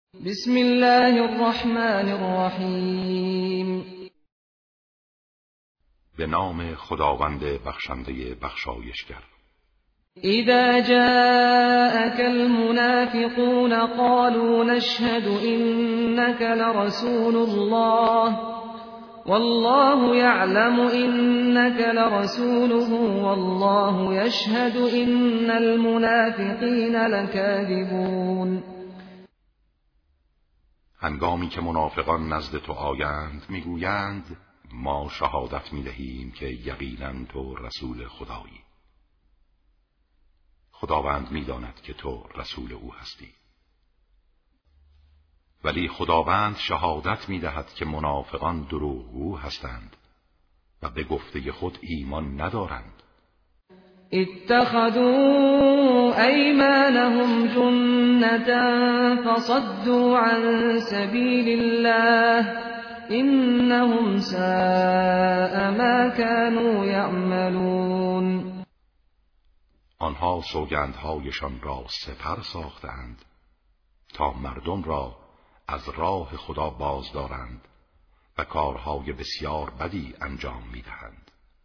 بسم الله الرحمن الرحیم. به نام خداوند بخشنده بخشایشگر. اذا جاءك المنافقون قالوا نشهد انك لرسول الله والله يعلم انك لرسوله والله يشهد ان المنافقین لكاذبون. هنگامی که منافقان نزد تو آیند میگویند ما شهادت میدهیم که یقینا تو رسول خدایی. خداوند میداند که تو رسول او هستی. ولی خداوند شهادت میدهد که منافقان دروغگو هستند و به گفته خود ایمان ندارند. اتخذوا ایمانهم جنة فصدوا عن سبیل الله انهم ساء ما كانوا یعملون. آنها سوگندهایشان را سپر ساختند تا مردم را از راه خدا باز دارند و کارهای بسیار بدی انجام میدهند.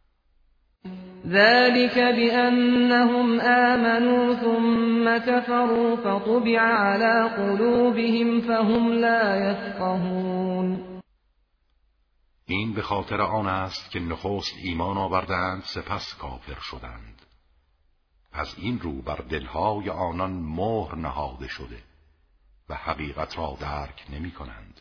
ذلك بأنهم آمنوا ثم كفروا فطبع على قلوبهم فهم لا يفقهون. این به خاطر آن است که نخست ایمان آوردند سپس کافر شدند. پس این رو بر دلهای آنان مهر نهاده شده و حقیقت را درک نمی کنند.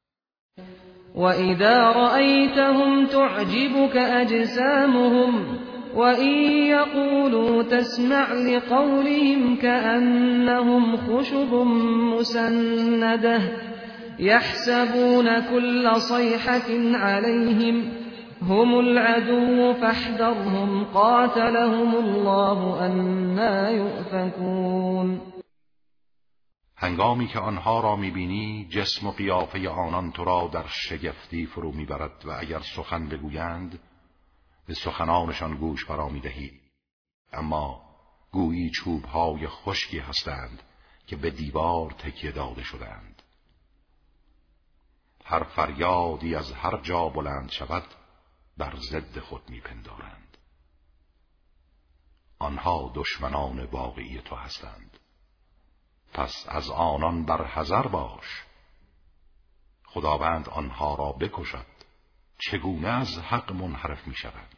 وَإِذَا رَأَيْتَهُمْ تُعْجِبُكَ أَجْسَامُهُمْ وَإِنْ يَقُولُوا تَسْمَعْ لِقَوْلِهِمْ كَأَنَّهُمْ خُشُبٌ مُّسَنَّدَةٌ يَحْسَبُونَ كُلَّ صَيْحَةٍ عَلَيْهِمْ هُمُ الْعَدُوُّ فَاحْذَرْهُمْ قَاتَلَهُمُ اللَّهُ أَنَّىٰ يُؤْفَكُونَ. هنگامی که آنها را میبینی جسم و قیافه آنان تو را در شگفتی فرو میبرد و اگر سخن بگویند به سخنانشان گوش فرا میدهی، اما گویی چوبهای خشکی هستند که به دیوار تکیه داده شدند. هر فریادی از هر جا بلند شود بر ضد خود میپندارند. آنها دشمنان واقعی تو هستند، پس از آنان بر حذر باش. خداوند آنها را بکشد. چگونه از حق منحرف می شوند؟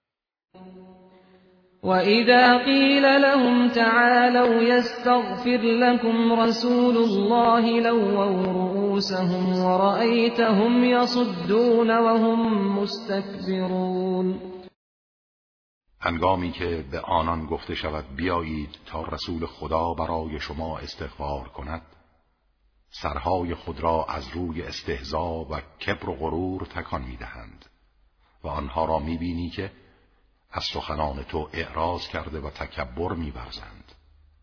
وَإِذَا قِيلَ لَهُمْ تَعَالَوْا يَسْتَغْفِرْ لَكُمْ رَسُولُ اللَّهِ لَوَّوْا رُءُوسَهُمْ وَرَأَيْتَهُمْ يَصُدُّونَ وَهُمْ مُسْتَكْبِرُونَ. هنگامی که به آنان گفته شود بیایید تا رسول خدا برای شما استغفار کند، سرهای خود را از روی استهزا و کبر و غرور تکان می‌دهند و آنها را می‌بینی که از سخنان تو اعراض کرده و تکبر می‌ورزند.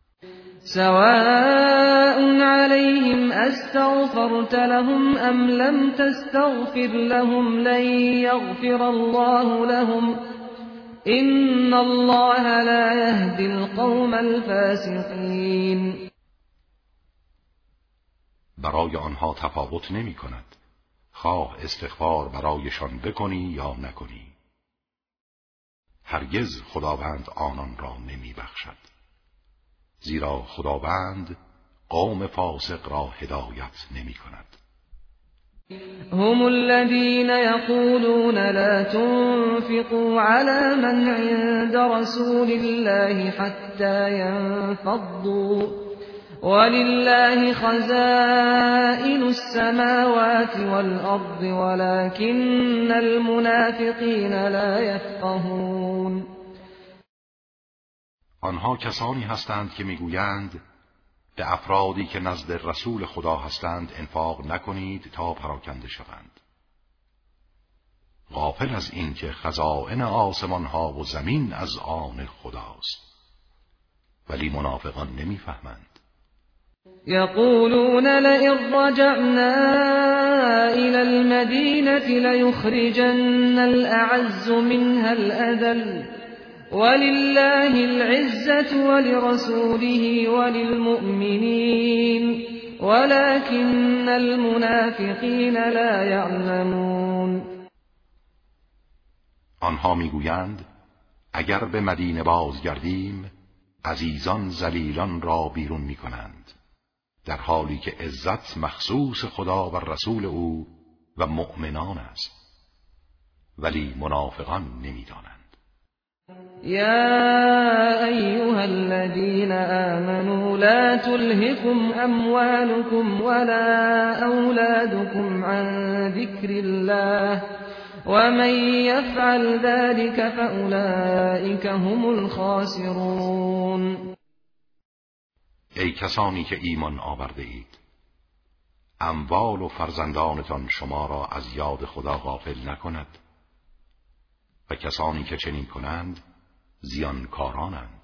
سواء علیهم استغفرت لهم ام لم تستغفر لهم لن یغفر الله لهم ان الله لا يهدي القوم الفاسقین. برای آنها تفاوت نمی کند خواه استغفار برایشان بکنی یا نکنی. هرگز خداوند آنان را نمی بخشد، زیرا خداوند قوم فاسق را هدایت نمی کند. هم الذين يقولون لا تنفقوا على من عند رسول الله حتى ينفضوا ولله خزائن السماوات والأرض ولكن المنافقين لا يفقهون. آنها کسانی هستند که میگویند به افرادی که نزد رسول خدا هستند انفاق نکنید تا پراکنده شوند، غافل از این که خزائن آسمان ها و زمین از آن خداست. ولی منافقان نمیفهمند. يقولون لئن رجعنا إلى المدينة ليخرجن الأعز منها الأذل ولله العزة ولرسوله وللمؤمنين ولكن المنافقین لا يعلمون. آنها میگویند اگر به مدینه بازگردیم عزیزان ذلیلان را بیرون میکنند، در حالی که عزت مخصوص خدا و رسول او و مؤمنان است، ولی منافقان نمیدانند. يا أيها الذين آمنوا لا تلهكم أموالكم ولا أولادكم عن ذكر الله ومن يفعل ذلك فأولئك هم الخاسرون. ای کسانی که ایمان آورده اید، اموال و فرزندانتان شما را از یاد خدا غافل نکند و کسانی که چنین کنند زیانکارانند.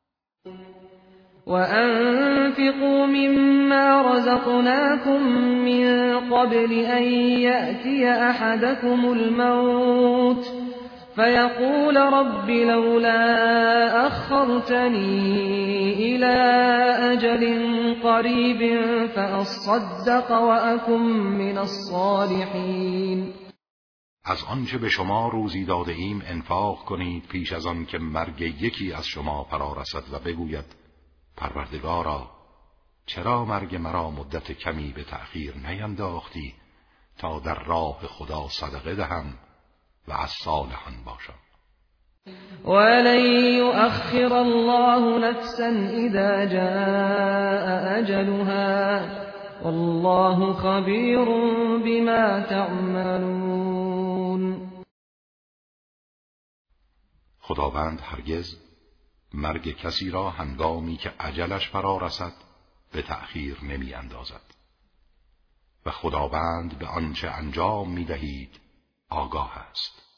وأنفقوا مما رزقناكم من قبل أن يأتي أحدكم الموت فيقول رب لولا أخرتني إلى أجل قريب فأصدق وأكن من الصالحين. از آنچه به شما روزی داده ایم انفاق کنید پیش از آن که مرگ یکی از شما فرا رسد و بگوید پروردگارا چرا مرگ مرا مدت کمی به تأخیر نینداختی تا در راه خدا صدقه دهم و از صالحان باشم. ولن يؤخر الله نفسا اذا جاء اجلها والله خبیر بما تعملون. خداوند هرگز مرگ کسی را هنگامی که اجلش فرا رسد به تأخیر نمی اندازد و خداوند به آنچه انجام می دهید آگاه است.